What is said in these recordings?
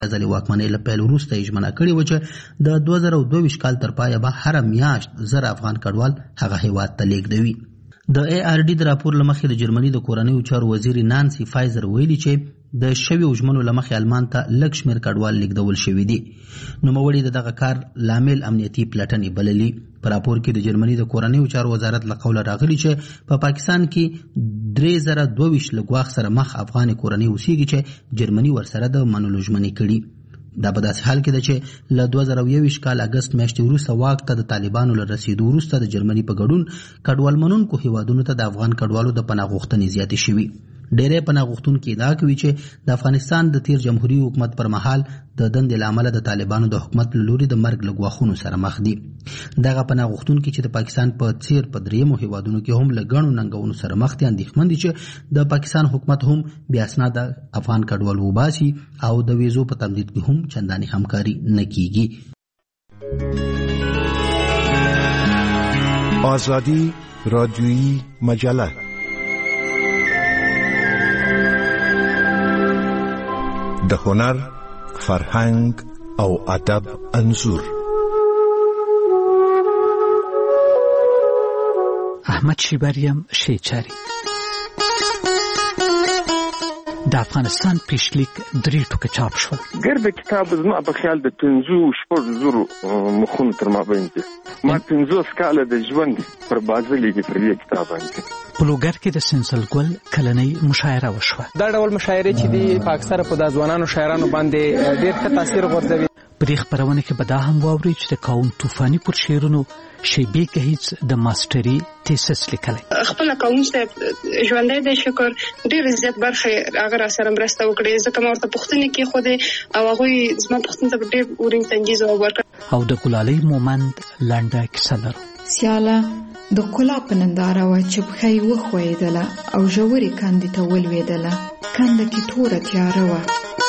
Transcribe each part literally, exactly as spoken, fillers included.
ځلې واکمنۍ له پیل وروسته یې ژمنه کړې وه چې د دوه زره دوه ویشت کال تر پایه به هره میاشت زر افغان کډوال هغه هیواد ته لیږدوي. د ای آر ډي د راپور له مخې د جرمني د کورنیو چارو وزیر نانسي فایزر ویلي چې د شویو ژمنو له مخې المان ته لږ شمېر کډوال لیږدول شوي دي. نوموړي د دغه کار لامل امنیتي پلټنې بللي. په راپور کې د جرمني د کورنیو چارو وزارت له قوله راغلي چې په پا پاکستان کې درې زره دوه ویشت له ګواښ سره مخ افغاني کورنۍ اوسېږي چې جرمني ورسره د منلو ژمنې کړي. دا په داسې حال کې ده چې له دوه زره یو ویشت کال اګست میاشتې وروسته واک ته د طالبانو له رسېدو وروسته د جرمني په ګډون کډوال منونکو هیوادونو ته د افغان کډوالو د پناه غوښتنې زیاتې شوي. ډېری پناه غوښتونکي ادعا کوي چې د افغانستان د تیر جمهوریت حکومت پر مهال د دندې له امله د طالبانو د حکومت له لوري د مرګ له ګواښونو سره مخ دي. دغه پناه غوښتونکي چې د پاکستان په څیر په دریمو هیوادونو کې هم له ګڼو ننګونو سره مخ دي اندېښمن دي چې د پاکستان حکومت هم بې اسناده افغان کډوال وباسي او د ویزو په تمدید کې هم چندانې همکاري نه کیږي. آزادی رادیویی مجله د هنر، فرهنګ او ادب انځور. احمد شیبریم شیچاری د افغانستان پیشلیک درې ټوکه چاپ شول. ګرد کتاب زما په خیال د پنځو شپږ زرو مخونو تر مابین دي. ما پنځوس کاله د ژوند پر بازه لیکي پر دې کتاب باندې. په لوګر کې د سنسل ګل کلنۍ مشاعره وشوه. دا ډول مشاعرې چې دي په اکثره په د ځوانانو شاعرانو باندې ډېر ښه تاثیر غورځوي. په دې خپرونه کې به دا هم واورئ چې د قوم طوفاني پر شعرونو شیبې کهیڅ د ماسټري تیسس لیکلی. خپل قوم ته ژوندی دی شکر ډېر زیات برخه هغه را سره مرسته وکړي. ځکه ما ورته پوښتنې کېښودې او هغوی زما پوښتنې ته ډېر ورین تنګي ځواب ورکړ. او د ګلالۍ مومند لنډه کیسه لرو. سیاله د ښکلا په ننداره وه چې پښه یې وښویېدله او ژورې کندې ته ولوېدله. کنده کې توره تیاره وه.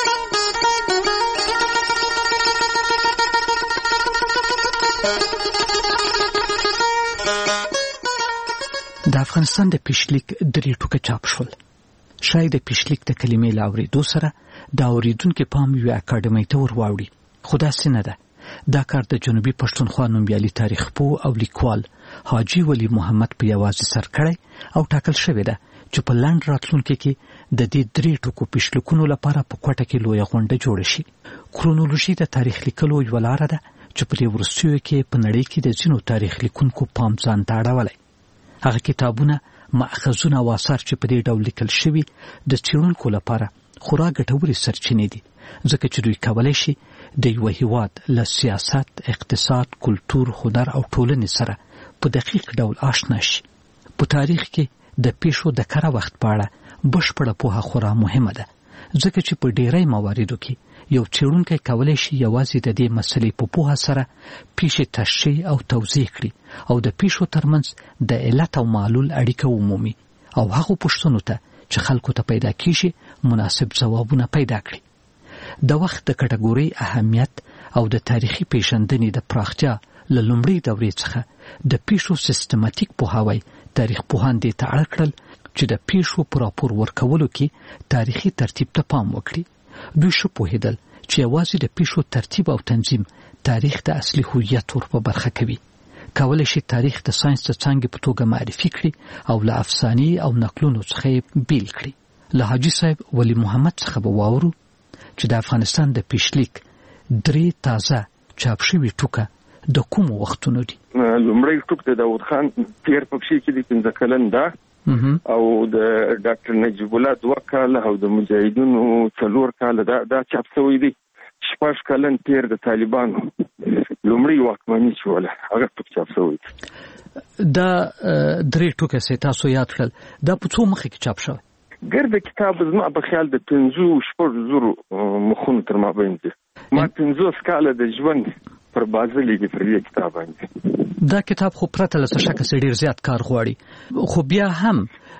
د افغانستان د پیشلیک درې ټوکه چاپ شول. شاید د پیشلیک د کلمې له اورېدو سره د اورېدونکي پام یوې اکاډمۍ ته ور واوړي، خو داسې نه ده. دا کار د جنوبي پښتونخوا نومیالي تاریخ پوه او لیکوال حاجي ولی محمد په یوازې سر کړی او ټاکل شوې ده چې په لنډ راتلونکي کې د دې درې ټوکو پیشلیکونو لپاره په کوټه کې لویه غونډه جوړه شي. کرونولوژي د تاریخ لیکلو یوه لاره ده چې په دې وروستیو کې په نړۍ کې د ځینو تاریخ لیکونکو پام ځان ته اړولی. هغه کتابونه، مأخذونه او آثار چې په دې ډول لیکل شوي د څېړونکو لپاره خورا ګټورې سرچینې دي، ځکه چې دوی کولی شي د یوه هیواد له سیاست، اقتصاد، کلتور، هنر او ټولنې سره په دقیق ډول آشنا شي. په تاریخ کې د پیښو د کره وخت په اړه بشپړه پوهه خورا مهمه ده، ځکه چې په ډیری مواردو کې یو څېړونکی کولی شي یوازې د دې مسلې په پوهه سره پیښې تشریح او توضیح کړي او د پیښو ترمنځ د علت او معلول اړیکه ومومي او هغو پوښتنو ته چې خلکو ته پیدا کیږي مناسب ځوابونه پیدا کړي. د وخت د کټګورۍ اهمیت او د تاریخي پیژندنې د پراختیا له لومړۍ دورې څخه د پیښو سیستماتیک پوهاوی تاریخ پوهان دې ته اړ کړل چې د پیښو په راپور ورکولو کې تاریخي ترتیب ته پام وکړي. دوی ښه پوهېدل چې یوازې د پیښو ترتیب او تنظیم تاریخ د اصلي هویت ور په برخه کوي. کولی شي تاریخ د ساینس د څانګې په توګه معرفي کړي او له افسانې او نقلونو څخه یې بیل کړي. له حاجي صاحب ولی محمد څخه به واورو چې د افغانستان د پیشلیک درې تازه چاپ شوي ټوکه د کومو وختونو دي. لومړی ټوک د داود خان تیر پکښې کې د پنځه کلن ده او د ډاکټر نجیب الله دوه کاله او د مجاهدینو څلور کاله دا دا چاپ شوی دی. شپږ کلن تیر د طالبانو لومړی واکمني چې وله هغه ټوک چاپ شوی دی. دا درې ټوکه چې تاسو یاد کړل دا په څو مخه کې چاپ شوی؟ ګرد کتاب زما په خیال د پنځو شپږ زرو مخونو تر مابین دي. ما پنځوس کاله د ژوند پر بازه لیکي پر دې کتاب باندې. دا کتاب خو پرته له څه شکه ډېر زیات کار غواړي، خو بیا هم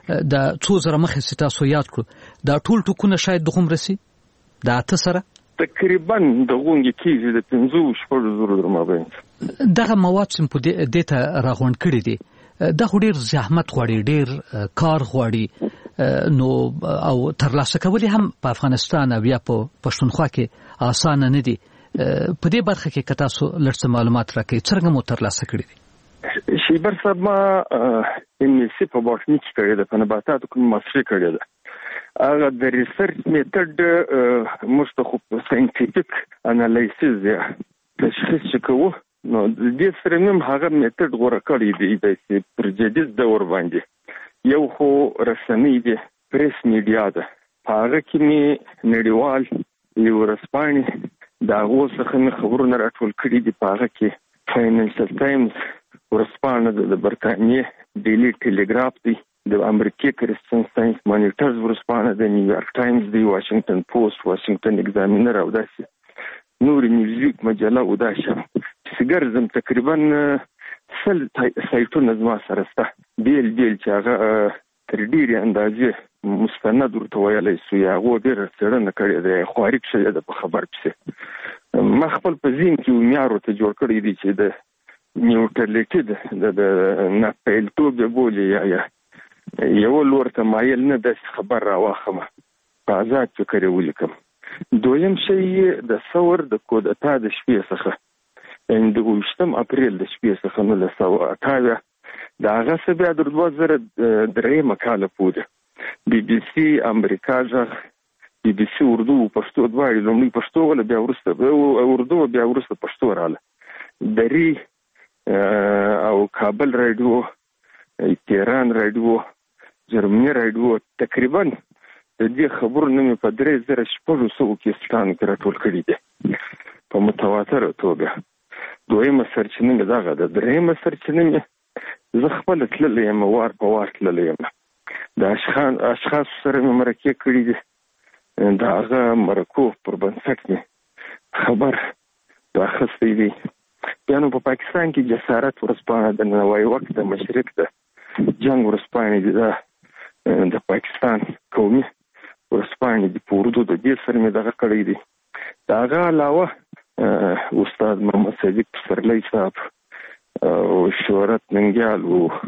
د څو زره مخې چې تاسو یاد کړو دا ټول ټوکونه شاید د کوم رسي د اته سره تقریبا د غونډې کېږي د پنځو شپږ زرو در مابین. دغه مواد چې په دې ته راغونډ کړي دي دا خو ډېر زحمت غواړي، ډېر کار غواړي. نو او ترلاسه کول هم په افغانستان او یا په پښتونخوا کې اسانه نه دي. په دې برخه کې که تاسو لږ معلومات راکړئ څنګه مو ترلاسه کړي دي؟ شیبر صاحب ما ام اس سی په بوټنی کې کړی ده، په نباتاتو کې ماستري کړی ده. هغه د ریسرچ میتھډ مستخو ساينټیفیک انالیسیس یا تشخیص چې کوو، نو د دې سره هم هغه میتھډ غوړه کړی دی د پر جدید دور باندې. یو خو رسنۍ دی، پریس میډیا ده، هغه کې می نړیوال یو ورځپاڼې دا اوسه مې خبرونه راټول کړي دي. په هغه کې فاینانشل ټایمز ورځپاڼه د برتانیې ډیلی ټیلیګراف دی، د امریکای کرسچن ساينس مانیټرز ورځپاڼه د نیویارک ټایمز دی، واشنگټن پوسټ، واشنگټن ایگزامینر او داسې نور نیوزویک مجله او داسې چې ګرځم تقریبا سل سایټونه زما سره شته، بیل بیل چې هغه تر ډیرې اندازې مستند ورته ویلی سو یا هغو ډېره څېړنه کړې ده، خواریک شوې ده په خبر پسې. ما خپل په ذهن کې معیار ورته جوړ کړی دی چې د نیوټرلیټي د ناپیلتوب د بولي یا یا یو لور ته مایل نه داسې خبر راواخمه، په آزاد فکر یې ولیکم. دویم شی د ثور د کودتا د شپې څخه، یعنې د اوویشتم اپریل د شپې څخه نولس سوه اته د هغه څه بیا د دوه زره درېیمه کاله پورې بي بي سي امریکا غږ، بي بي سي اردو پښتو دواړې، لومړی پښتو وله بیا وروسته اردو بیا وروسته پښتو راله، دري او کابل رادیو، تهران رادیو، جرمني رادیو، تقریبا د دې خبرونه مې په درې زره شپږ سوه کیسټانو کې راټول کړي دي په متواتره توګه. دویمه سرچینه مې دغه ده. درېیمه سرچینه مې زه خپله تللی یم، وار په وار تللی یم، د اشخاصو سره مې مرکې کړي دي، د هغه مرکو پر بنسټ مې خبر اخیستی دی. بیا نو په پاکستان کې جسارت ورځپاڼه د نوی وخت د مشرق د جنګ ورځپاڼې دي، دا د پاکستان قومي ورځپاڼې دي، په اردو د دې سره مې دغه کړی دی. د هغه علاوه استاد محمد صدیق پسرلی صاحب او شهرت ننګیال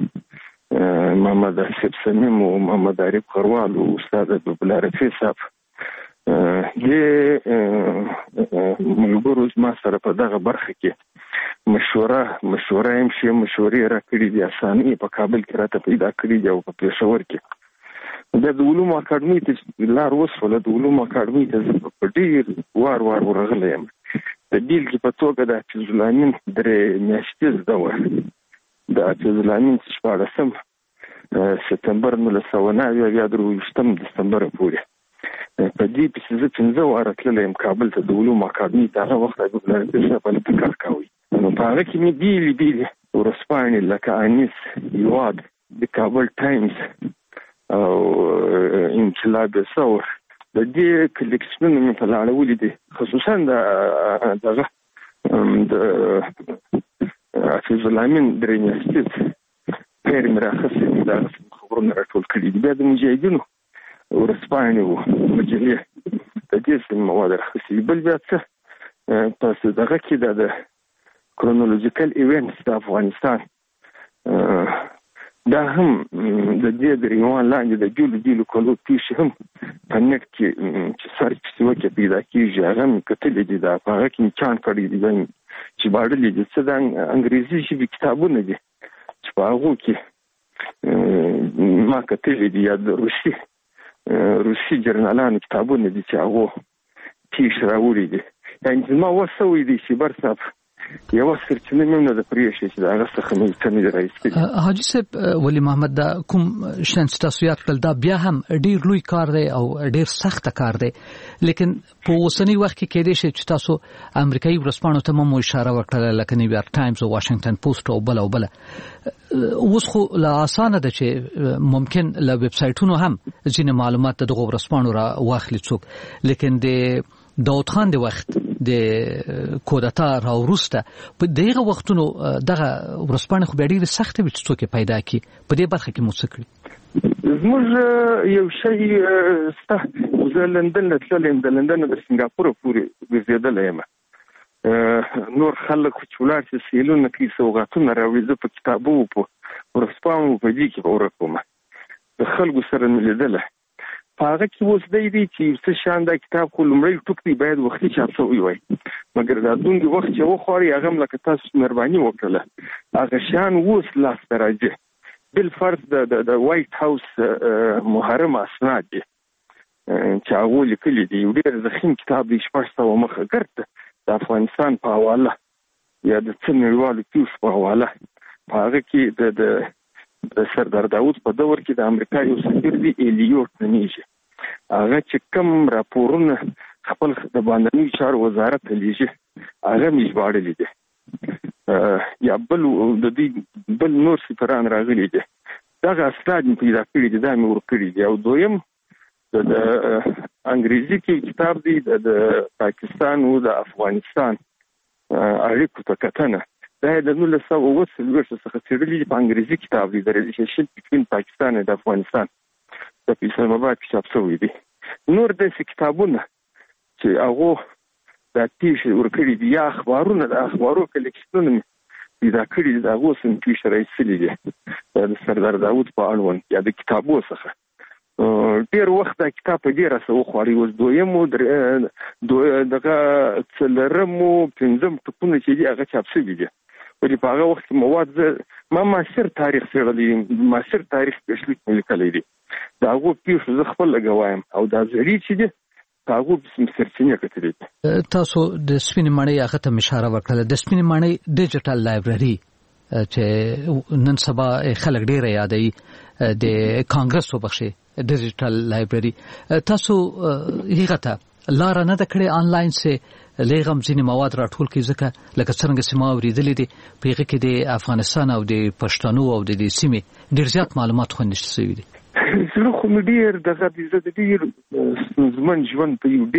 او محمد آصف صمیم او محمد عارف خروال او استاد عبدالله رفیع صاحب دې ملګرو زما سره په دغه برخه کې مشوره مشوره هم شي مشورې راکړي دي، اسانۍ په کابل کې راته پیدا کړي دي او په پېښور کې. د علومو اکاډمۍ ته لار وسوله، د علومو اکاډمۍ ته زه په ډېر وار وار ورغلی یم. د بیلګې په توګه د حفیظ الامین درې میاشتې زده وه، د حفیظ الامین شپاړسم سپتمبر نولس سوه نهه یا درې ویشتم دسمبر پورې په دې پسې زه پنځه واره تللی یم کابل ته د علومو اکاډمۍ ته. هغه وخت عبدالله رفیع صاحب هلته کار کوي، نو په هغه کې مې بیلې بیلې ورځپاڼې لکه انیس، هیواد، د کابل ټایمز او انقلاب ثور د دې کلیکشنونه مې په لاړولي دي، خصوصا د دغه د حفیظ الامین درې میاشتې پیر مې راخیستې دي، د هغه خبرونه راټول کړي دي. بیا د مجاهدینو ورځپاڼې وو، مجلې، د دې څه مواد راخیستې دي. بل بیا څه په دغه کې د کرونولوژیکل ایونټس د افغانستان دا هم د دې د عنوان لاندې د جلو جلو کلو پیښې هم په نت کې چې سرچ پسې وکړې پیدا کېږي، هغه مې کتلي دي، دا په هغه کې مې چاڼ کړی دي، چې باړلي دي. څه د انګریزي ژبې کتابونه دي چې په هغو کې ما کتلي دي، یا د روسي روسي جرنالانو کتابونه دي چې هغو پیښې راوړي دي. یعنې زما وس شوی دی چې بر صاحب یو سرچینه مې نه د پریښې چې د هغه څخه مې څه نه راایستې. حاجي صاحب ولی محمد، دا کوم شیان چې تاسو یاد کړل دا بیا هم ډېر لوی کار دی او ډېر سخته کار دی، لیکن په اوسني وخت کې کېدای شي چې تاسو امریکایي ورځپاڼو ته مو اشاره وکړه لکه نیویارک ټایمز او واشنگټن پوسټ او بل او بل. اوس خو لا اسانه ده چې ممکن له ویب سایټونو هم ځینې معلومات د دغو ورځپاڼو را واخلي څوک، لیکن د داود خان د وخت د کودتا راوروسته په دغه وختونو دغه ورځپاڼې خو بیا ډېرې سختې وي چې څوک یې پیدا کړي. په دې برخه کې مو څه کړي؟ زموږ یو شی شته، زه لندن ته تللی یم، د لندن د سنګاپور پورې ګرځېدلی یم. نور خلک چې ولاړ شي سیلونه کوي، سوغاتونه راوړي، زه په کتابو په ورځپاڼو په دې کې به ورک وم. د خلکو سره ملیدله په هغه کې اوس دی دی چې څه شان دا کتاب خو لومړی ټوک دی باید وختي چاپ شوی وای مګر دا دونګي وخت چې وخوري هغه لکه تاسو مهرباني وکړه هغه شان اوس لاس ته راځي بل فرض د د وایټ هاوس محرم اسناد دي چې هغه لیکلي دي یو ډېر ضخیم کتاب دی شپږ سوه مخه ګرځي د افغانستان په حواله یا د څه نړیوالو پیښو په حواله په هغه کې د د د سردار داود په دور کې د امریکا یو سفیر دی الیوټ نومیږي هغه چې کوم راپورونه خپل د باندنی چارو وزارت ته لیږي هغه مې ژباړلي دي یا بل د دې بل نور سفیران راغلي دي دغه اسناد مې پیدا کړي دي دا مې ورکړي دي او دویم د انګریزي کې کتاب دی د پاکستان او د افغانستان اړیکو ته کتنه دا د نولس سوه اوه څلوېښت څخه څېړلي په انګریزي کتاب دی د ریلیشنشپ بټوین پاکستان او د افغانستان د اسلام آباد کې چاپ شوی دی نور داسې کتابونه چې هغه دا پیښې ورکړي دي یا اخبارونه د اخبارو کلیکشنونه پیدا کړي دي د هغو څخه پیښې راایستلي دي د سردار داود په اړوند یا د کتابو څخه ډېر وخت دا کتاب په ډېره څه وخوړی اوس دویم دغه څلورمو پنځم ټکونه چې دي هغه چاپ شوي دي ولې په هغه وخت کې مواد زه ما معاصر تاریخ څېړلی معاصر تاریخ پیشلیک مې لیکلی دی د هغو پیښو زه خپل لګوایم او دا زړي چې دي په هغو سرچینې کتلي دي تاسو د سپینې ماڼۍ هغه ته اشاره وکړله د سپینې ماڼۍ ډیجیټل لایبرري چې نن سبا خلک ډېره یادوي د کانګرس وبخښي ډیجیټل لایبرري تاسو هغه ته لاره نه ده کړې آنلاین سه لېغم ځینې مواد راټول کړي ځکه لکه څرنګه چې ما اورېدلي دي په هغه کې د افغانستان او د پښتنو او د دې سیمې ډېر زیات معلومات خوندي شوي دي زه خو مې ډېر دغه د ډېر ستونزمن ژوند په یو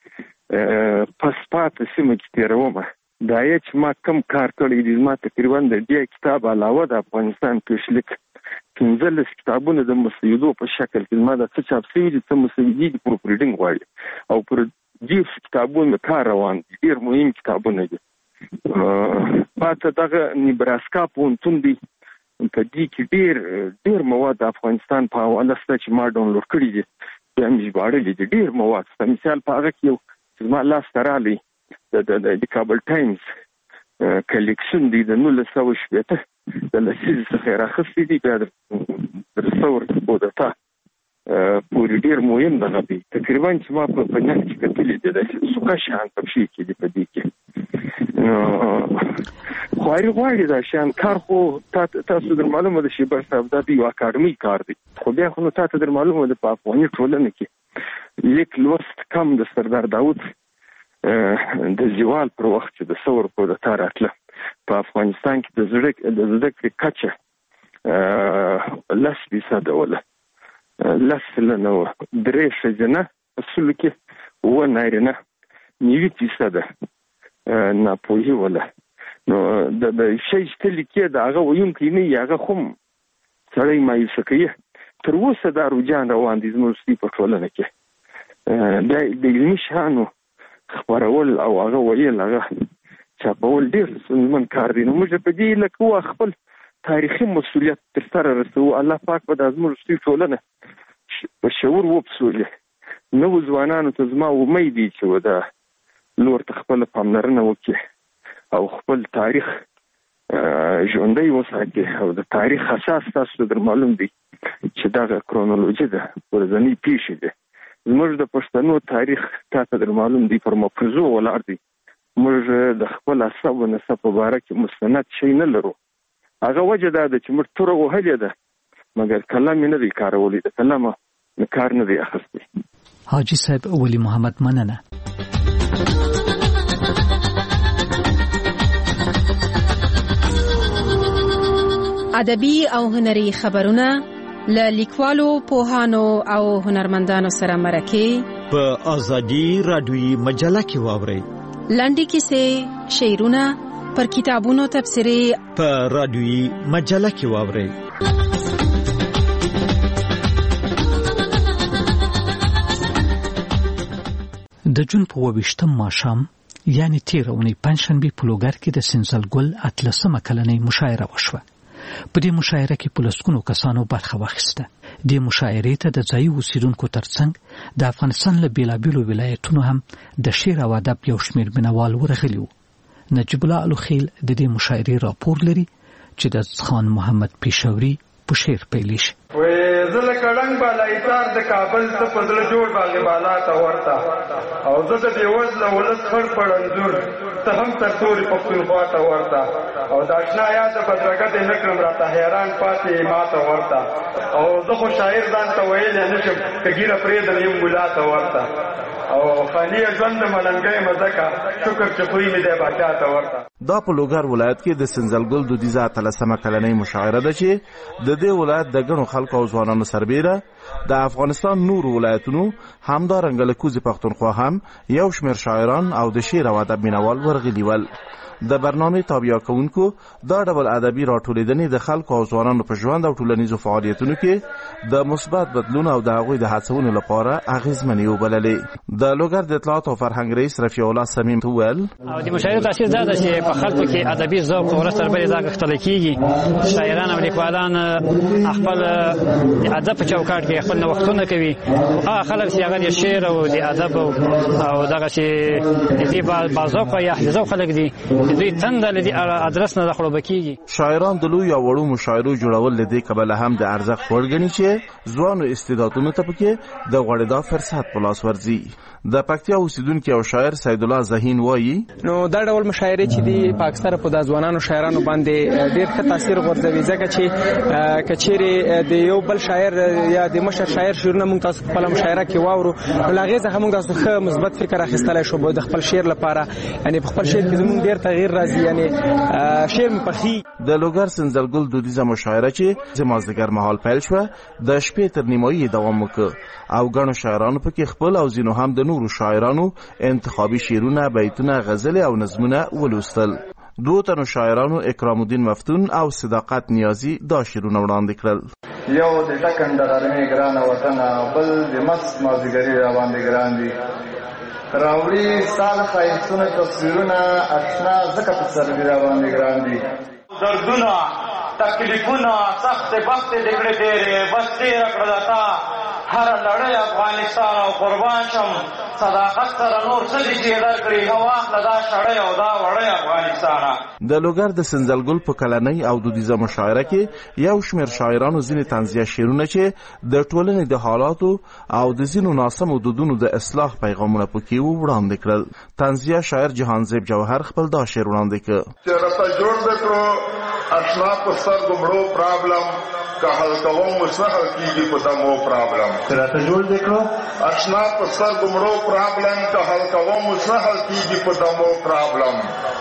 ډېر پسپاته سیمه کې تېرومه دا یې چې ما کم کار کړی دی ما تقریبا د دې کتاب علاوه د افغانستان پیشلیک پنځلس کتابونه د مسودو په شکل کې ما د څه چاپ شوي دي څه مسودې دي پروف ریډینګ غواړي او پر دې کتابونو کار روان دي ډېر مهم کتابونه دي پاته دغه نیبراسکا پوهنتون دی په دې کې ډېر ډېر مواد د افغانستان په حواله شته چې ما ډاونلوډ کړي دي بیا مې ژباړلي دي ډېر مواد شته مثال په هغه کې یو زما لاس ته راغلی د د کابل ټایمز کلیکشن دی د نولس سوه شپېته د لسیزې څخه یې راخیستی دي بیا د ثور بودتا پورې ډېر مهم دغه دی تقریبا چې ما په نهر کې کتلي دي داسې سوکه شیان په پښې کې دي په دې کې خواري غواړي دا شیان کار خو تاسو در معلومه ده شیبر صاحب دا د یو اکاډمي کار دی خو بیا خو نو تاسو در معلومه ده په افغاني ټولنه کې لیک لوست کم د سردار داود د زوال پر وخت چې د ثور بودتا راتله په افغانستان کې د زړه د زده کړې کچه لس فیصده وله لس سلنه وه درې ښځینه په سلو کې اووه نارینه نوي فیصده ناپوهي وله نو د شی چې ته لیکې د هغه ویونکی نه یې هغه خو سړی مایوسه کوي تر اوسه دا رجحان روان دی زموږ په ټولنه کې د علمي شیانو خبرول او هغه ویل هغه چاپول ډېر ستونزمن کار دی نو موږ په دې لکه خپل تاریخي مسؤلیت تر سره رسوو الله پاک به د زموږ ټولنه په شعور وبسولي نو ځوانانو ته زما امید دی چې دا لور ته خپل پاملرنه وکړي او خپل تاریخ ژوندی وساتي او د تاریخ اساس تاسو در معلوم دی چې دغه کرونولوژي ده ورځنی پیښې ده زموږ د پښتنو تاریخ تاسو در معلوم دی پر مفروضو ولاړ دی موږ د خپل عصب او نسب په باره کې مستند شی نه لرو هغه وجه دا ده چې موږ توره وهلې ده مګر کلام نه دی کارولی د کلام کار نه دی اخیستی حاجی صاحب ولی محمد مننه ادبي او هنري خبرونه له لیکوالو پوهانو او هنرمندانو سره مرکه په ازادي رادیوي مجله کې واورئ لنډي کیسې شعرونه پر کتابونو تبصرې په رادیوي مجله کې واورئ د جون په ویشتم ماښام یعنی تیر اونۍ پنځشنبه په لوګر کې د سنسل ګل اتلسمه کلنۍ مشاعره وشوه په دې مشاعره کې په لسګونو کسانو برخه واخیسته. دې مشاعرې ته د ځایي اوسیدونکو ترڅنګ د افغانستان له بېلابېلو ولایتونو هم د شعر او ادب یو شمېر مینوال ورغلي وو. نجیب الله الوخیل د دې مشاعرې راپور لري چې د خان محمد پیشوري په شعر پیلی شي. وې زه لکه ړنګ بالا ایثار د کابل ته په زړه جوړ باغې بالا ته ورته او زه د بېوزله ولس خړ په انځور ته هم تر تورې پښتونخوا ته ورته او د اشنا یاده بدرګه دې نه کړم راته حیران پاتې ما ته ورته او زه خو شاعر ځان ته ویلی نه شم که ږیره پرېږدم یم ملا ته ورته او خاني ژوند د ملنګۍ مزه کا شکر چې خوی مې دی باچا ته ورته. دا په لوګر ولایت کې د سنځلګل دودیزه اتلسمه کلنۍ مشاعره ده چې د دې ولایت د ګڼو خلکو او ځوانانو سربیره د افغانستان نورو ولایتونو همدارنګه له کوزې پښتونخوا هم یو شمېر شاعران او د شعر او ادب مینوال ورغلي ول. د برنامې تابع کوونکو دا ډول ادبي راټولېدنې د خلکو او ځوانانو په ژوند او ټولنیزو فعالیتونو کې د مثبت بدلون او د هغوی د هڅونې لپاره اغېزمنې وبللې. د لوګر د اطلاعات او فرهنګ رئیس رفیع الله صمیم وویل او د مشاعرې تاثیر دا ده چې په خلکو کې ادبي ذوق ورځ تر بلې راغښتلی کېږي. شاعران او لیکوالان خپل د ادب په چوکاټ کې خپل نوښتونه کوي. هغه خلک چې هغه د شعر او د ادب او دغه چې د دې باذوقه یا حافظه خلک دي دوی تنده لدی ادرس نه خړوب کیږي. شاعران د لوی او وړو مشاعرو جوړول لدی کبل هم د ارزښت ورګنی چې ځوانو استعدادونو ته پکې د غوړېدا فرصت په لاس ورځي. د پکتیا اوسیدونکو او شاعر سید الله زهین وایي نو دا ډول مشاعره چې دی پاکستان په د ځوانانو شاعرانو باندې ډېر ښه تاثیر غورځوي ځکه چې کچېره د یو بل شاعر یا د مشر شاعر شعرونه موږ تاسو په خپل مشاعره کې واورو لاغې څخه موږ تاسو ښه مثبت فکر اخیستلای شو د خپل شعر لپاره. یعنی په خپل شعر کې زموږ ډېر تغییر راځي. یعنی شعر مپخي د لوګر سنځلګل دودیزه مشاعره چې زمازدګر مهال پیل شو د شپې تر نیمایي دوام وکړ او ګڼو شاعرانو پکې خپل او ځینو هم د نورو شاعرانو انتخابي شعرونه، بیتونه، غزل او نظمونه ولوستل. دوه تنو شاعرانو اکرام الدین مفتون او صداقت نیازی دا شعرونه وړاندې کړل. یو د ټکنده غرمې ګرانه وطن بل د مست مازدیګري را باندې ګران دي راوړي سال ښایستونه تصویرونه اشنا ځکه په سر را باندې ګران دي دردونه تکلیفونه سخت بخت د کړې ډېرې بس تېره کړله تا هر لړۍ افغانستان او قربان شم صداقت سره نور څه دي چې درکړي ښه واخله دا شړۍ او دا وړۍ افغانستانه. د لوګر د سنځلګل په کلنۍ او دودیزه مشاعره کې یو شمېر شاعرانو ځینې طنزیه شعرونه چې د ټولنې د حالاتو او د ځینو ناسمو دودونو د اصلاح پیغامونه پکې وړاندې کړل. طنزیه شاعر جهانزیب جوهر خپل دا شعر وړاندې کړ چې راته جوړ کړو اشنا په سترګو مړو پرابلم که حل کوم اوس نه حل کېږي په دمو پرابلم راته جوړ کړو اشنا په سترګو مړو پرابلم که حل کوم اوس نه حل کېږي په دمو پرابلم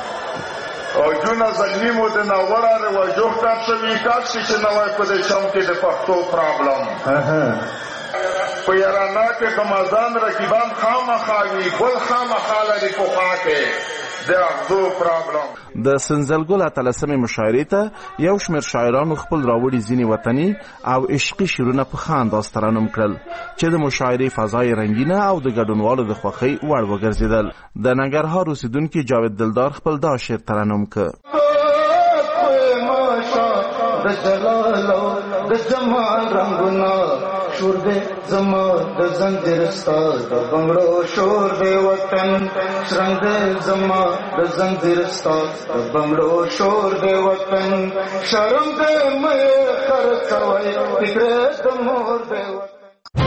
او جونه زلمی مو د ناوړه رواجو ښکار شوي کار شي چې نوی په دې شم کې د پښتو پرابلم په یارانه کې غمازان رقیبان خامخا وي ګل خامخا لري پخوا کې د سنځلګل اتلسمې مشاعرې ته یو شمېر شاعرانو خپل راوړي ځینې وطني او عشقي شعرونه په ښه انداز ترنم کړل چې د مشاعرې فضای رنګینه او د ګډونوالو د خوښۍ وړ وګرځېدل. د ننګرهار اوسیدونکي جاوید دلدار خپل دا شعر ترنم کړ د جلال د جمال رنگونه شور دې زما د زنجیر ستا د بنگړو شور دې وطن شرنګ دې زما د زنجیر ستا د بنگړو شور دې وطن شرم دې مې خرڅوي فکر د مور دې وطن.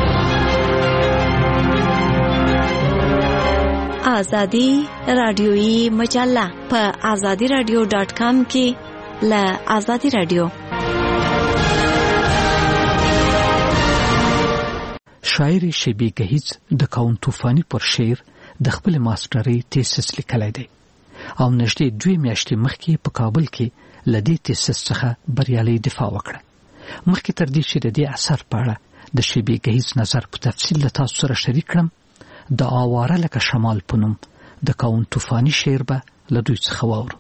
آزادی رادیویی مجله په آزادی رادیو ډاټ کام کې ل آزادی رادیو. شاعر شبی گهیز د کاون طوفانی پر شعر د خپل ماسترۍ تیسس لیکلی دی او نږدې دوه میاشتې مخکې په کابل کې لدې تیسس څخه بریالي دفاع وکړه. مخکې تر دې چې د دې اثر په اړه د شبی گهیز نظر په تفصیل له تاسو سره شریک کړم د آواره لکه شمال په نوم د کاون طوفانی شعر به له دوی څخه واورو.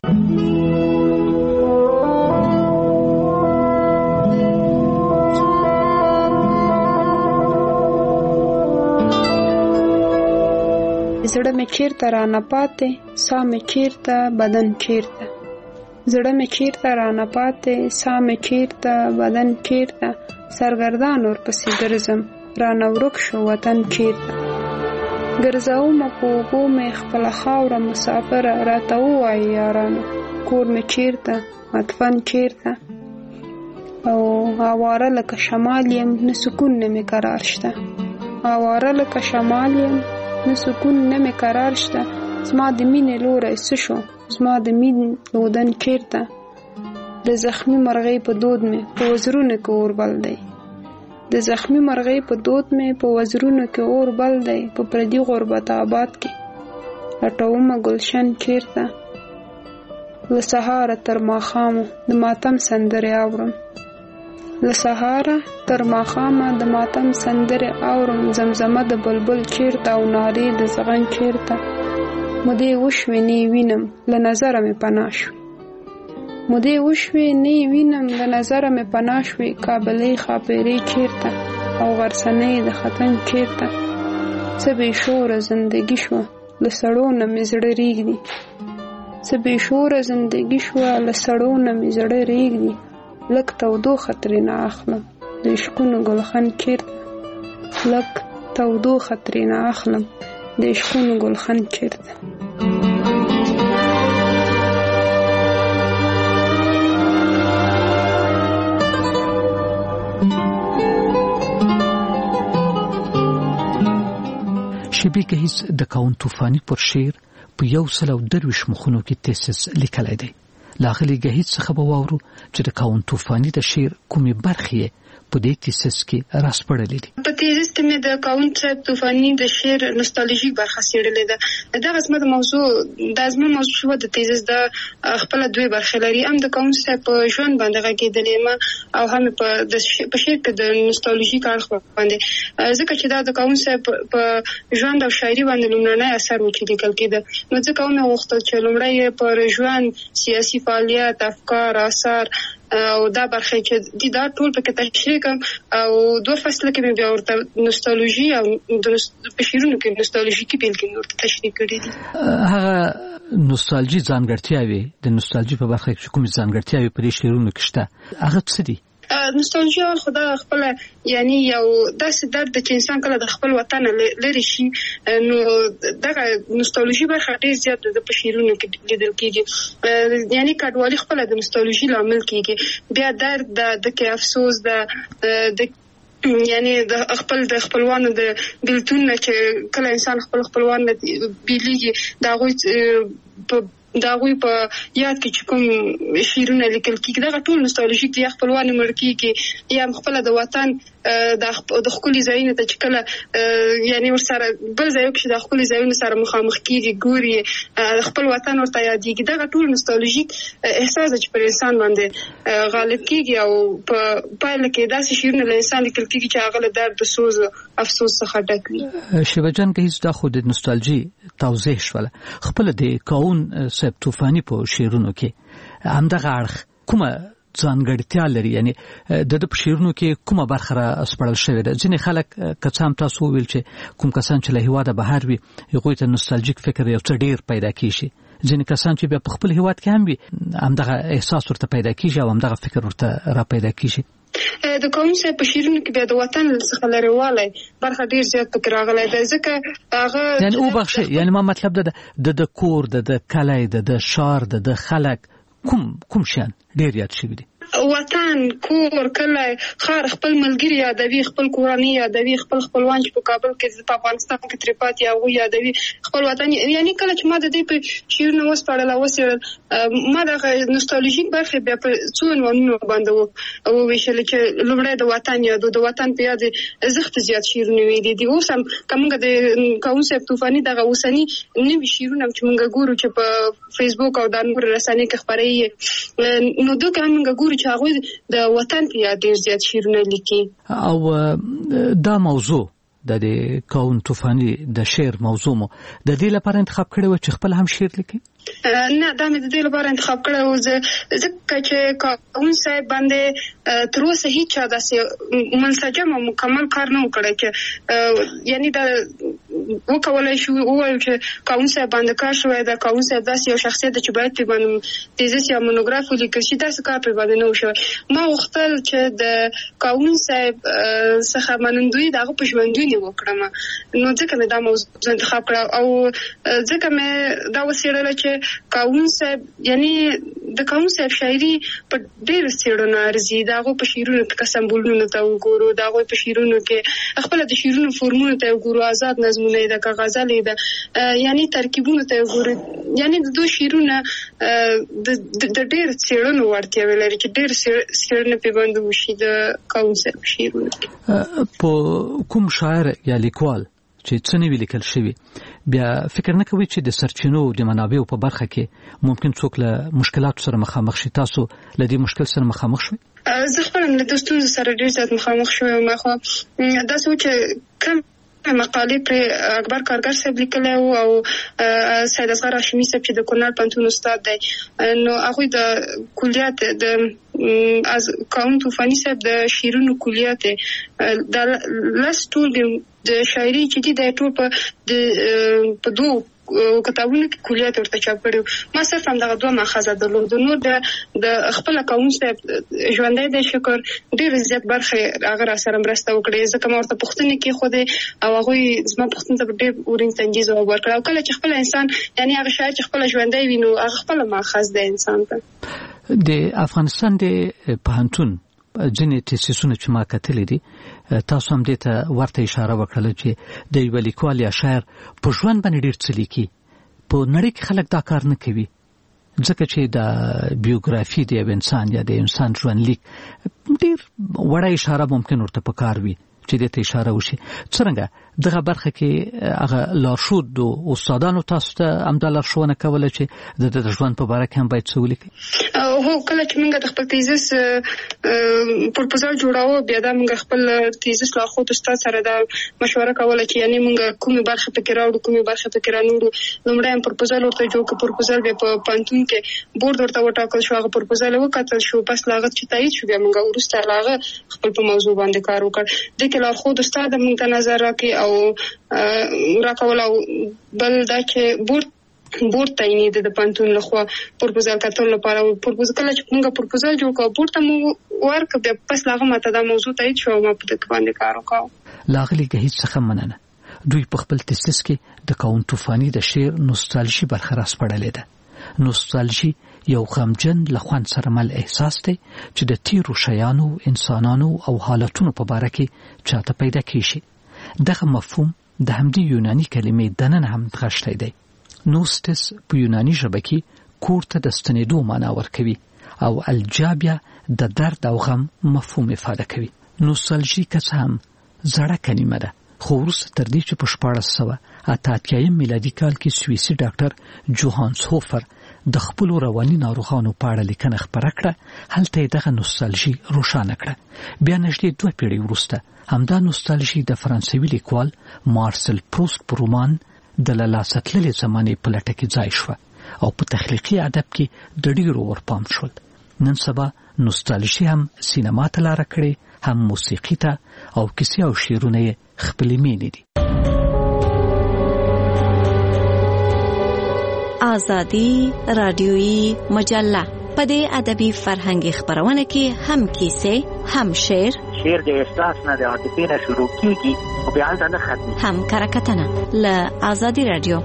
زړه مې چیرته را نه پاتې ساه مې چیرته بدن چیرته زړه مې چیرته رانه پاتې، ساه مې چیرته، بدن چیرته، سرګردان ورپسې ګرځم، رانه ورک شو وطن چیرته. ګرځومه په اوبو مې خپله خاوره مسافره، راته ووایي یارانو کور مې چیرته، مدفن چیرته. او اواره لکه شمال یم، نه سکون نه مې قرار شته. اواره لکه شمال یم، نه سکون نه مې قرار شته. زما د مینې لوری څه شو، زما د مینې لودن چیرته. د زخمی مرغۍ په دود مې په وزرونو کې اور بل دی. د زخمی مرغۍ په دود مې په وزرونو کې اور بل دی. په پردي غربت آباد کې لټومه گلشن چیرته. له سهاره تر ماښامه د ماتم سندرې اورم. له سهاره تر ماښامه د ماتم سندرې اورم. زمزمه د بلبل چیرته او نارې د زغن چیرته. مودې وشوې نه وینم له نظره مې پناه شوې. مودې وشوې نه وینم له نظره مې پناه شوې. کابلۍ خاپیرۍ چیرته او غرڅنۍ د ختن چیرته. څه بې شوره زندګي شوه له سړو نه مې زړه ریږدي. څه بې شوره زندګي شوه له سړو نه مې زړه ریږدي. لږ تودوخه ترېنه اخلم د عشقونو ګلخن چیرته. لږ تودوخه ترېنه اخلم د عشقونو ګلخن چیرته. شبی گهیز د کاون طوفانی پر شعر په یو سل او درویش مخونو کې تیسس لیکلی دی. لاغلی گهیز څخه به واورو چې د کاون طوفانی د شعر کومې برخې په دې تیسس کې راسپړلې دي. په تیزس کې مې د کاون صاحب طوفانی د شعر نوستالژیک برخه څېړلې ده. دغه زما د موضوع د زما موضوع شوه د تیزس د خپله دوې برخې لري. هم د کاون صاحب په ژوند باندې غږېدلې یم او هم په د په شعر کې د نوستالژیک اړخ باندې، ځکه چې دا د کاون صاحب په ژوند او شاعري باندې لومړنی اثر و چې لیکل کېده. نو ځکه مې غوښتل چې لومړی پر ژوند، سیاسي فعالیت، افکار، آثار او دا برخه چې دي دا ټول پکې تشریح کوم. او دوه فصله کې مې بیا ورته نوستالژي او د په شعرونو کې نوستالژیکي بیلګې مې ورته تشریح کړي دي. هغه نوستالژي ځانګړتیاوې د نوستالژي په برخه کې کومې ځانګړتیاوې په دې شعرونو کې شته، هغه څه دي؟ نوستالژي خدا خپل یعنی یو داسې درد چې انسان کله د خپل وطن لري شي، نو دغه نوستالژي برخه ډېر زیات د په شعرونو کې لیدل کېږي. یعنی کډوالي خپل د نوستالژي لامل کېږي. بیا درد د کې افسوس د یعنی د خپل د خپلوانو د بیلتون چې کله انسان خپل خپلوان بیلیږي د هغوی په دا غوی په یاد کې چې کوم شعرونه لیکل کېږي دغه ټول نوستالژیک دي. خپلوان مړ کېږي یا خپل د وطن د د ښکلي ځایونو ته چې کله یعنی ورسره بل ځای کې د ښکلي ځایونو سره مخامخ کېږي، ګوري خپل وطن ورته یادېږي. دغه ټول نوستالژیک احساس چې پر انسان باندې غالب کېږي او په پایله کې داسې شعرونه له انسان لیکل کېږي چې هغه له درد، سوز، افسوس څخه ډک وي. شیبه جان که هیڅ دا خو د نوستالژي توضیح شوله. خپل د کاون صاحب طوفانی په شعرونو کې همدغه اړخ کومه ځانګړتیا لري؟ یعنی د د په شعرونو کې کومه برخه را سپړل شوې ده؟ ځینې خلک که څه هم تاسو وویل چې کوم کسان چې له هېواده بهر وي هغوی ته نوستالژیک فکر یو څه ډېر پیدا کېږي. ځینې کسان چې بیا په خپل هېواد کې هم وي همدغه احساس ورته پیدا کېږي او همدغه فکر ورته را پیدا کېږي. د کاون صاحب په شعرونو کې بیا د وطن څخه لرېوالی برخه ډېر زیات پکې راغلی دی. ځکه هغه یعنی وبخښئ، یعنی ما مطلب ده د د کور، د د کلی، د د ښار، د د خلک کوم کوم شیان ډېر یاد شوي دي؟ وطن، کور، کلی، ښار، خپل ملګري یادوي، خپل کورنۍ یادوي، خپل خپلوان چې په کابل کې په افغانستان کې ترې پاتې هغوی یادوي، خپل وطن. یعنی کله چې ما د دې په شعرونه وسپړل او وڅېړل، ما دغه نوستالژیک برخې بیا په څو عنوانونو باندې وویشلې چې لومړی د وطن یادو، د وطن په یاد زښت زیات شعرونه ویلي دي. اوس هم که موږ د کاون صاحب طوفاني دغه اوسني نوي شعرونه چې موږ ګورو چې په فیسبوک او دا نورو رسنۍ کې خپروي، نو دغه هم موږ ګورو چې هغوی د وطن په یاد ډېر زیات شعرونه لیکي. او دا موضوع د کاون طوفانی د شعر موضوع مو د دې لپاره انتخاب کړی و چې خپل هم شعر لیکي؟ نه، دا مې د دې لپاره انتخاب کړی و ځکه چې کاون صاحب باندې تر اوسه هېچا داسې منسجم او مکمل کار نه و کړی چې یعنی د وکولای شو وایو چې قانون صاحب باندې کار شوی دا قانون صاحب داسې یو شخصیت چې باید په باندې تیزس یا مونوګراف ولیکل شي داسې کار په باندې نه وشو ما وختل چې د قانون صاحب څخه منندوی دغه په ژوندونی وکړم نو ځکه مې دا موضوع انتخاب کړ او ځکه مې دا وسیړل چې قانون صاحب یعنی د قانون صاحب شاعري په ډېر څېړنه ارزي دغه په شعرونو کې سمبولونه ته وګورو دغه په شعرونو کې خپل د شعرونو فورمونه ته وګورو آزاد نظمونه د کاغذالې د یعنی ترکیبونه ته وګورو یعنی د دوه شعرونه د ډېر څېړنو ورته لري چې ډېر څېړنه په باندې وشي د قانون صاحب شعرونه په کوم شاعر یا لیکوال چې څنګه ولیکل شوی بیا فکر نه کوي چې د سرچینو د منابعو په برخه کې ممکن څوک له مشکلات سره مخامخ شي تاسو له دې مشکل سره مخامخ شوي زه خپل له دوستو سره ډېر زیات مخامخ شوم ما خو دا سوچ کم مقالې پر اکبر کارګر صاحب لیکلی او سید اصغر هاشمي صاحب چې د کونړ پوهنتون استاد دی نو هغوی د کلیات د از قانون طوفاني صاحب د شعرونو کلیات د لس ټول د شاعري چې دي د ټول په په دوه کتابونو کې کلیات ورته چاپ کړو ما صرف هم دغه دوه ماخذه درلود نو د د خپل قانون صاحب ژوندۍ د شکر ډېر زیات برخه هغه را سره مرسته وکړي ځکه ما ورته پوښتنې کې خو او هغوی زما پوښتنې ته ډېر ورین تنجي ځواب ورکړ او کله چې خپل انسان یعنی هغه شاعر چې خپل ژوندۍ وي نو هغه خپل ماخذ دی انسان ته د افغانستان د پوهنتون ځینې تاسیسونه چې ما کتلې دي تاسو هم دې ته ورته اشاره وکړه چې د یو لیکوال یا شاعر په ژوند باندې ډېر څه لیکي په نړۍ کې خلک دا کار نه کوي ځکه چې د بیوګرافي د یو انسان یا د انسان ژوند لیک ډېر وړه اشاره ممکن ورته پکار وي چې دې ته اشاره وشي څرنګه دغه برخه کې هغه لارښود او استادانو تاسو ته همدا لارښوونه کوله چې د ژوند په باره کې هم باید څه ولیکئ هو کله چې موږ د خپل تیزس پروپوزال جوړاوه بیا دا موږ خپل تیزس لارښود استاد سره دا مشوره کوله چې یعنی موږ کومې برخه پکې راوړو کومې برخه پکې رانوړو لومړی هم پروپوزال ورته جوړ کړو پروپوزال بیا په پوهنتون کې بورډ ورته وټاکل شو هغه پروپوزال وکتل شو پس لاغت چې تایید شو بیا موږ وروسته هغه خپل په موضوع باندې کار وکړ د کې لارښود استاد موږ ته نظر راکړي او راکول او بل دا چې بورډ بورډ تعینې د پوهنتون لخوا پروپوزال کتل لپاره پروپوزال کله چې موږ پروپوزال جوړ کړو بورډ ته مو ورکړ بیا پس لاغه ماته دا موضوع تایید شو ما په دې باندې کار وکړ لاغلي هیڅ څه مننه دوی په خپل تسیس کې د قانون طوفاني د شعر نوستالژي برخه راسپړلې ده نوستالژي یو غمجن لخوان سره مل احساس دی چې د تیرو شیانو انسانانو او حالتونو په باره کې چاته پیدا کیږي دغه مفهوم د همدې یوناني کلمې دننه هم غښتلی دی نوستس په یوناني ژبه کې کور ته د ستنېدو معنا ورکوي او الجابیا د درد او غم مفهوم افاده کوي نوستالژي که څه هم زړه کلمه ده خو وروسته تر دې چې په شپاړس سوه اته اتیایم میلادي کال کې سویسي ډاکټر جوهانس هوفر د خپلو رواني ناروغانو په اړه لیکنه خپره کړه هلته یې دغه نوستالژي روښانه کړه بیا نږدې دوه پیړۍ وروسته همدا نوستالژي د فرانسوي لیکوال مارسل پروست په رومان د له لاسه تللې زمانې په لټه کې ځای شوه او په تخلیقي ادب کې د ډېرو ورپام شول نن سبا نوستالژي هم سینما ته لاره کړې هم موسیقي ته او کیسې او شعرونه یې خپلې مینې دي آزادی رادیویی مجله په دې ادبي فرهنګي خبرونه کې هم کیسې هم شعر شعر د احساس نه د عاطفې نه شروع کیږي او بیا هلته نه ختمي هم کرکټنه له آزادی رادیو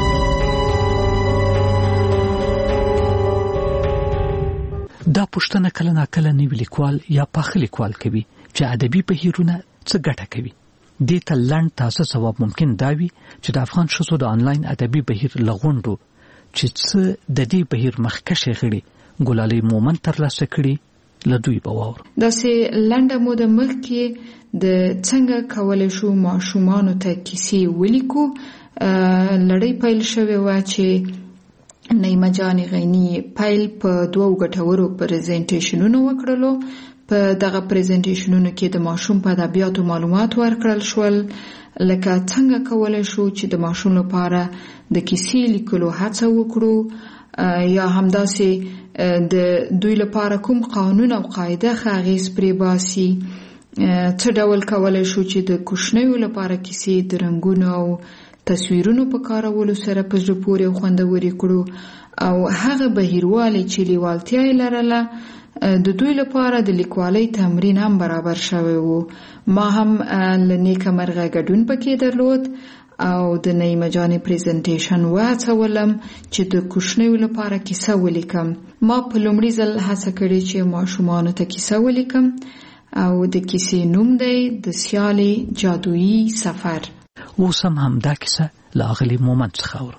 دا پوښتنه کله ناکله نوی لیکوال یا پاخه لیکوال کوي چې ادبي بهیرونه څه ګټه کوي دې ته لنډ تازه ځواب ممکن دا وي چې د افغان ښځو د آنلاین ادبي بهیر لغونډو چې څه د دې بهیر مخکښې غړي ګلالۍ مومن ترلاسه کړي له دوی به واورو داسې لنډه موده مخکې د څنګه کولی شو ماشومانو ته کیسې ولیکو لړۍ پیل شوې وه چې نعیمه جان غنی پیل په دوو ګټورو پریزنټیشنونو وکړلو په دغه پریزنټیشنونو کې د ماشوم په ادبیاتو معلومات ورکړل شول لکه څنګه کولی شو چې د ماشوم لپاره د کیسې لیکلو هڅه وکړو یا همداسې د دوی لپاره کوم قانون او قاعده ښه اغېز پرې باسي څه ډول کولی شو چې د کوچنیو لپاره کیسې د رنګونو او تصویرونو په کارولو سره په زړه پورې او خوندورې کړو او هغه بهیروالی چې لیوالتیا یې لرله د دوی لپاره د لیکوالۍ تمرین هم برابر شوی و. ما هم له نیکه مرغه ګډون پکې درلود او د نعیمه جانې پریزنټیشن وهڅولم چې د کوچنیو لپاره کیسه ولیکم. ما په لومړي ځل هڅه کړې چې ماشومانو ته کیسه ولیکم او د کیسې نوم دی د سیالې جادویي سفر. اوس هم همدا کیسه له اغلې مومند څخه اورو.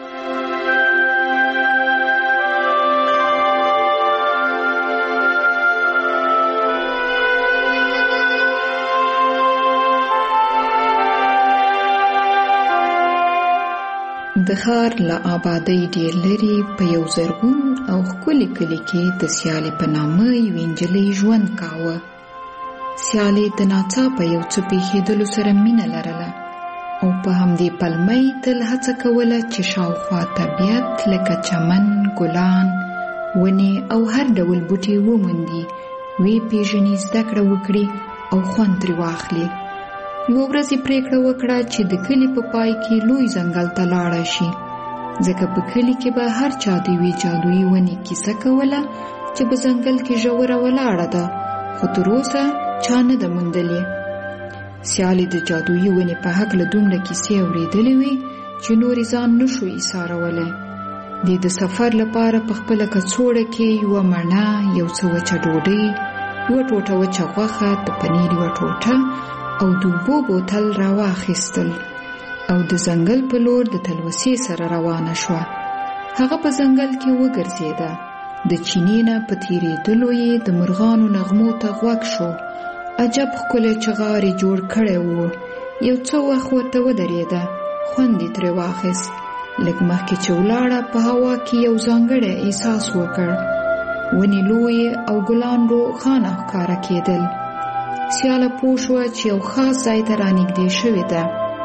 د ښار له آبادۍ ډېر لرې په یو زرغون او ښکلي کلي کې د سیالې په نامه یوې نجلۍ ژوند کاوه. سیالې د ناڅاپه یو څه پېښېدلو سره مینه لرله او په همدې پلمه یې تل هڅه کوله چې شاوخوا طبیعت لکه چمن، ګلان، ونې او هر ډول بوټي وموندي، ویې پېژني، زده کړه وکړي او خوند ترې واخلي. یوه ورځ یې پرېکړه وکړه چې د کلي په پای کې لوی ځنګل ته لاړه شي، ځکه په کلي کې به هر چا د یوې جادویي ونې کیسه کوله چې په ځنګل کې ژوره ولاړه ده، خو تر اوسه چا نه ده موندلې. سیالې د جادویي ونې په هکله دومره کیسې اورېدلې وې چې نورې ځان نشو ایسارولی. دې د سفر لپاره په خپله کڅوړه کې یوه مڼه، یو څه وچه ډوډۍ، یوه ټوټه وچه غوښه، د پنیر یوه ټوټه او د اوبو بوتل راواخیستل او د ځنګل په لور د تلوسې سره روانه شوه. هغه په ځنګل کې وګرځېده. د چینې نه په تېرېدلو یې د مرغانو نغمو ته غوږ شو. عجب ښکلی چغار یې جوړ کړی و. یو څه وخت ورته ودرېده، خوند یې ترې واخیست. لږ مخکې چې ولاړه په هوا کې یو ځانګړی احساس وکړ. ونې لویې او ګلان روښانه ښکاره کېدل. سیاله پوه شوه چې یو خاص ځای ته رانږدې شوې ده.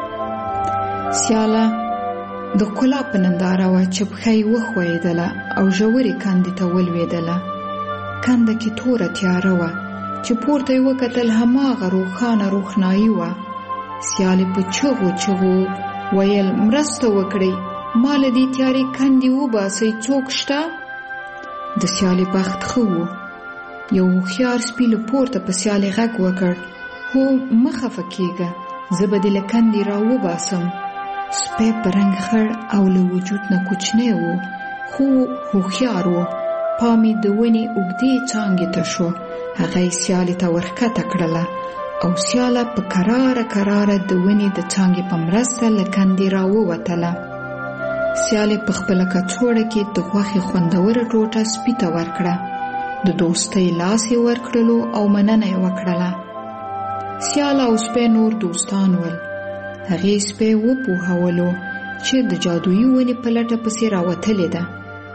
سیاله د ښکلا په ننداره وه چې پښه یې وښویېدله او ژورې کندې ته ولوېدله. کنده کې توره تیاره وه چې پورته یې وکتل، هماغه روښانه روښنایي وه. سیالې په چغو چغو ویل، مرسته وکړئ، ما له دې تیارې کندې وباسئ، څوک شته؟ د سیالې بخت ښه و. یو هوښیار سپي له پورته په سیالې غږ وکړ، هو مه خفه کېږه، زه به دې له کندې راوباسم. سپی په رنګ خړ او له وجود نه کوچنی و، خو هوښیار و. پام یې د ونې اوږدې څانګې ته شو. هغه یې سیالې ته ورښکته کړله او سیاله په کراره کراره د ونې د څانګې په مرسته له کندې راووتله. سیالې په خپله کڅوړه کې د غوښې خوندوره ټوټه سپي ته ورکړه. د دوستۍ لاس یې ورکړلو او مننه یې وکړله. سیاله او سپی نور دوستان ول. هغې سپی وپوهولو چې د جادویي ونې په لټه پسې راوتلې ده.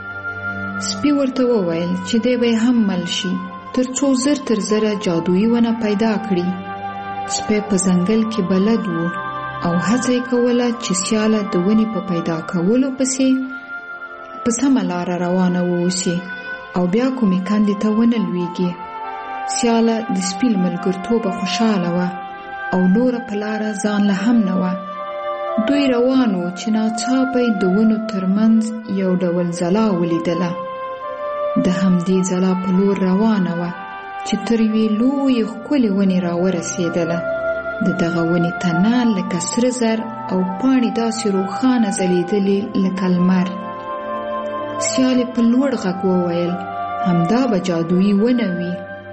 سپي ورته وویل چې دی به یې هم مل شي تر څو زر تر زره جادویي ونه پیدا کړي. سپی په ځنګل کې بلد و او هڅه یې کوله چې سیاله د ونې په پیدا کولو پسې په سمه لاره روانه واوسي او بیا کومې کندې ته ونه لویږي. سیاله د سپي له ملګرتوبه خوشحاله وه او نوره په لاره ځان له هم نه وه. دوی روان وو چې ناڅاپه یې د ونو ترمنځ یو ډول ځلا ولیدله. د همدې ځلا په لور روانه وه چې تر یوې لویې ښکلې ونې راورسېدله. د دغه ونې تنه لکه سره زر او پاڼې داسې روښانه ځلېدلې لکه لمر. سیالې په لوړ غږ وویل، همدا به جادویي ونه وي.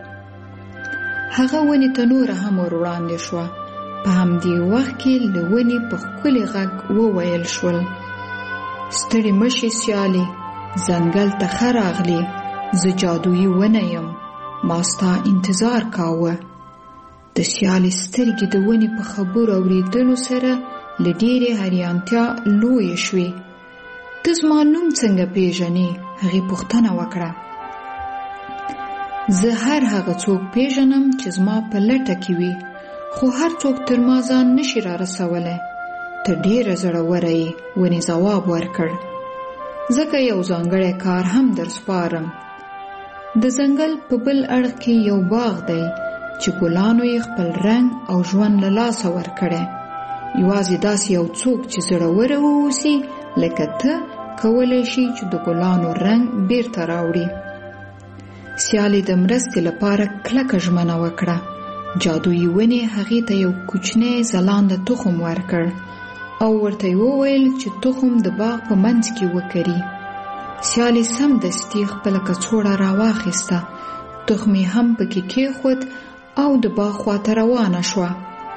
هغه ونې ته نوره هم ور وړاندې شوه. په همدې وخت کې له ونې په ښکلي غږ وویل شول، ستړې مه شې سیالې، ځنګل ته ښه راغلې، زه جادویي ونه یم، ما ستا انتظار کاوه. د سیالې سترګې د ونې په خبرو اورېدلو سره له ډېرې حیرانتیا لویې شوې. ته زما نوم څنګه پیژنې؟ هغې پوښتنه وکړه. زه هر هغه څوک پیژنم چې زما په لټه کې وي، خو هر څوک تر ما ځان نشي را رسولی. ته ډېره زړوره یې، ونې ځواب ورکړ. ځکه یو ځانګړی کار هم در سپارم. د ځنګل په بل اړخ کې یو باغ دی چې ګلانو یې خپل رنګ او ژوند له لاسه ورکړی. یوازې داسې یو څوک چې زړور واوسي لکه ته کولی شي چې د ګلانو رنګ بیرته راوړي. سیالي د مرستې لپاره کلکه ژمنه وکړه. جادویي ونې هغې ته یو کوچنی ځلانده تخم ورکړ او ورته یې وویل چې تخم د باغ په منځ کې وکري. سیالي سمدستي خپله کڅوړه راواخیسته، تخم یې هم پکې کېښود او د باغ خواته روانه شوه.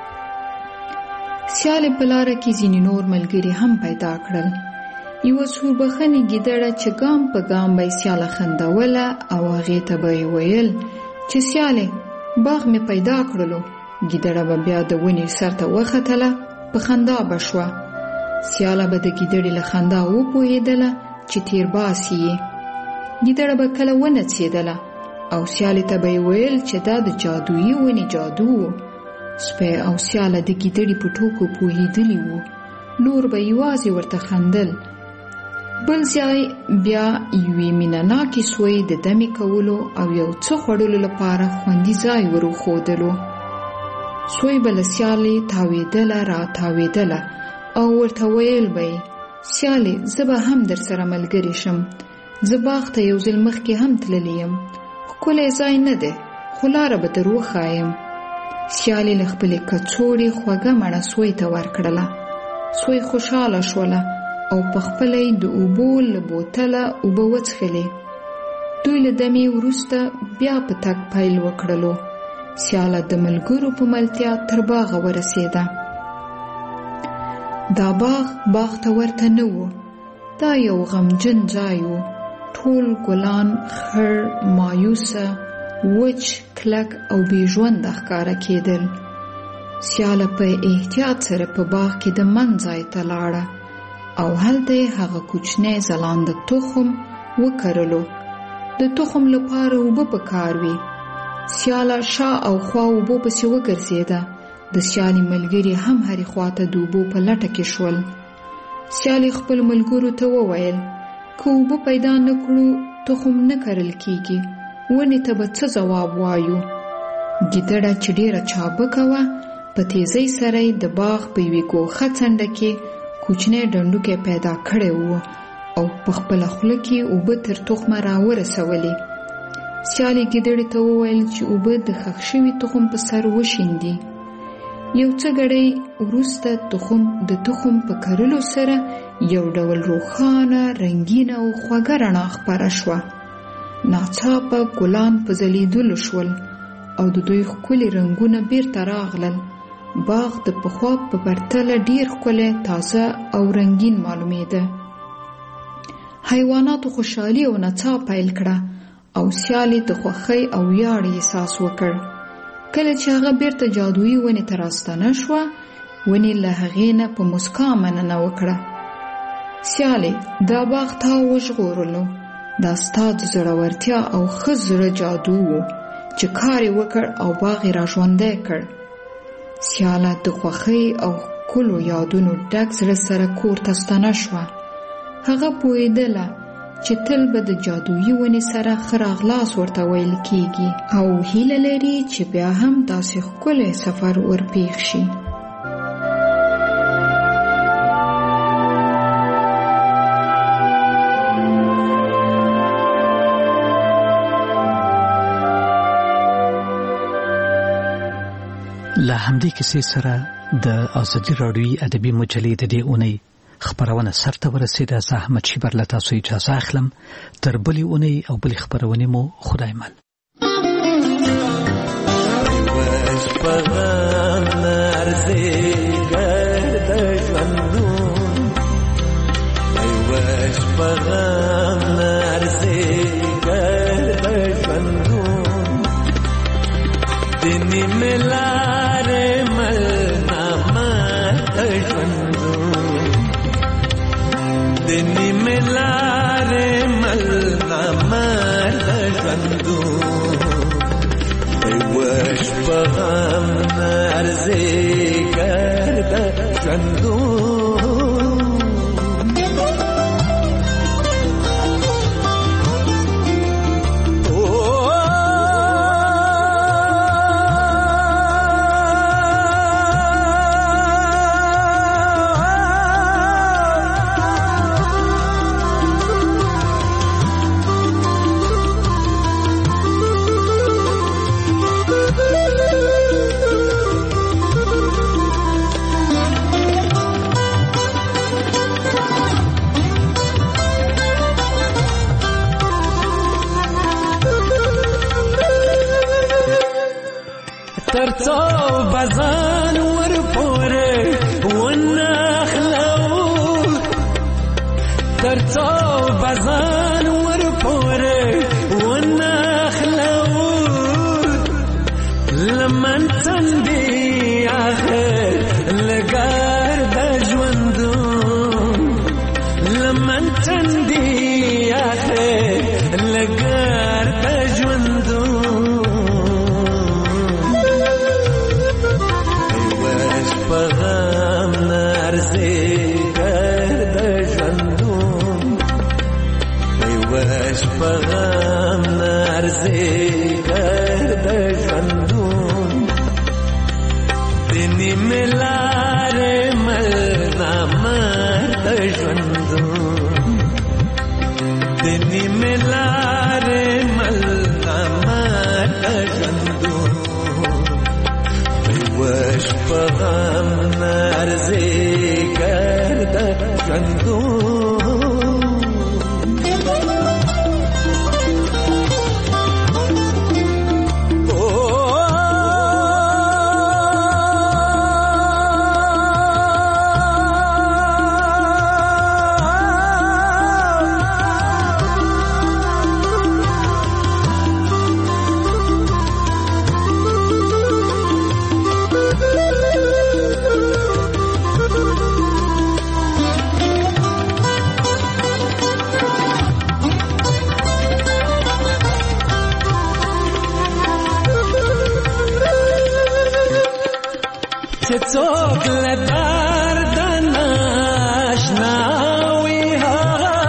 سیالي په لاره کې ځینې نور ملګري هم پیدا کړل. یوه سوربخنې ګیدړه چې ګام په ګام به یې سیاله خندوله او هغې ته به یې ویل چې سیالې باغ مې پیدا کړلو. ګیدړه به بیا د ونې سر ته وختله، په خندا به شوه. سیاله به د ګیدړې له خندا وپوهېدله چې تیر باسي یې. ګیدړه به کله ونڅېدله او سیالې ته به یې ویل چې دا د جادویي ونې جادو و. سپی او سیاله د ګیدړې په ټوکو پوهېدلي وو، نور به یوازې ورته خندل. بل ځای بیا یوې مینهناکې سوی د دمې کولو او یو څه خوړلو لپاره خوندي ځای وروښودلو. سوی به له سیالې تاوېدله را تاوېدله او ورته ویل به یې سیالې زه به هم در سره ملګرې شم، زه باغ ته یو ځل مخکې هم تللی یم، ښکلی ځای نه دی خو لاره به در وښایم. سیالې له خپلې کڅوړې خوږه مڼه سوی ته ورکړله. سوی خوشحاله شوله او په خپله یې د اوبو له بوتله اوبه وڅښلې. دوی له دمې وروسته بیا په تګ پیل وکړلو. سیاله د ملګرو په ملتیا تر باغه ورسېده. دا باغ باغ ته ورته نه و، دا یو غمجن ځای و. ټول ګلان خړ، مایوسه، وچ، کلک او بې ژونده ښکاره کېدل. سیاله په احتیاط سره په باغ کې د من ځای ته لاړه او هلته یې هغه کوچنی ځلانده تخم وکرلو. د تخم لپاره اوبه پکار وي. سیاله شا او خوا اوبو پسې وګرځېده. د سیالې ملګري هم هرې خواته د اوبو په لټه کې شول. سیالې خپل ملګرو ته وویل که اوبه پیدا نه کړو تخم نه کرل کیږي، ونې ته به څه ځواب وایو؟ ګیدړه چې ډېره چابکه وه په تیزۍ سره یې د باغ په یوې ګوښه څنډه کې کوچنی ډنډوکی پیدا کړی و او په خپله خوله کې اوبه تر تخمه راورسولې. سیالې ګیدړې ته وویل چې اوبه د ښخ شوي تخم په سر وشیندي. یو څه ګړی وروسته تخم د تخم په کرلو سره یو ډول روښانه، رنګینه او خوږه رڼا خپره شوه. ناڅاپه ګلان په ځلېدلو شول او د دوی ښکلي رنګونه بیرته راغلل. باغ د پخوا په پرتله ډیر ښکلی، تازه او رنګین معلومېده. حیواناتو خوشحالي او نڅا پیل کړه او سیالې د خوښۍ او ویاړ احساس وکړ. کله چې هغه بیرته جادویي ونې ته راستنه شوه، ونې له هغې نه په مسکا مننه وکړه. سیالې دا باغ تا وژغورلو، دا ستا د زړورتیا او ښه زړه جادو و چې کار یې وکړ او باغ یې راژوندی کړ. سیاله د خوښۍ او ښکلو یادونو ډک زړه سره کور ته ستنه شوه. هغه پوهېدله چې تل به د جادویي ونې سره ښه راغلاس ورته ویل کیږي او هیله لري چې بیا هم داسې ښکلی سفر ورپېښ شي. له همدې کیسې سره د ازادي راډیوي ادبي مجلې د دې اونۍ خبرونه سرته ورسېده. زه احمد شیبر له تاسو اجازه اخلم. تر بلې اونۍ او بلې خبرونې مو خدای مل. دنی ملاره مل نامر دشندو وش بغم نرزی کرده شندو ترڅو بزان ور پورې ونخلو ترڅو بزان ور پورې ونخلو لمن تندي اخر لګار د ژوندون لمن تندي اخر لګار د ژوندون وش پیغام نارسي ګر د ژوندون وش پیغام نارسي ګر د ژوندون دني ملار مل نامر د ژوندون دني ملار مل نامر د ژوندون وش پیغام نارسي ګر د ژوندون څوک لدار د ناشناوي ها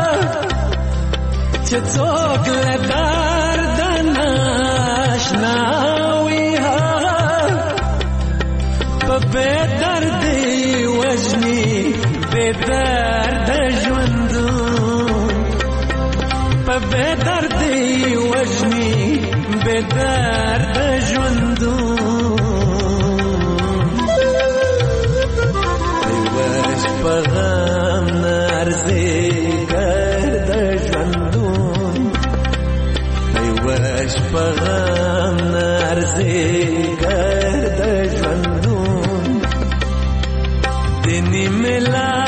چې څوک لدار د ناشناوي ها په بې دردي وژني بې درد ژوندون په بې دردي وژني بې درد ژوندون پیغام نارسي ګر د ژوندون وش پیغام نارسي ګر د ژوندون دني ملا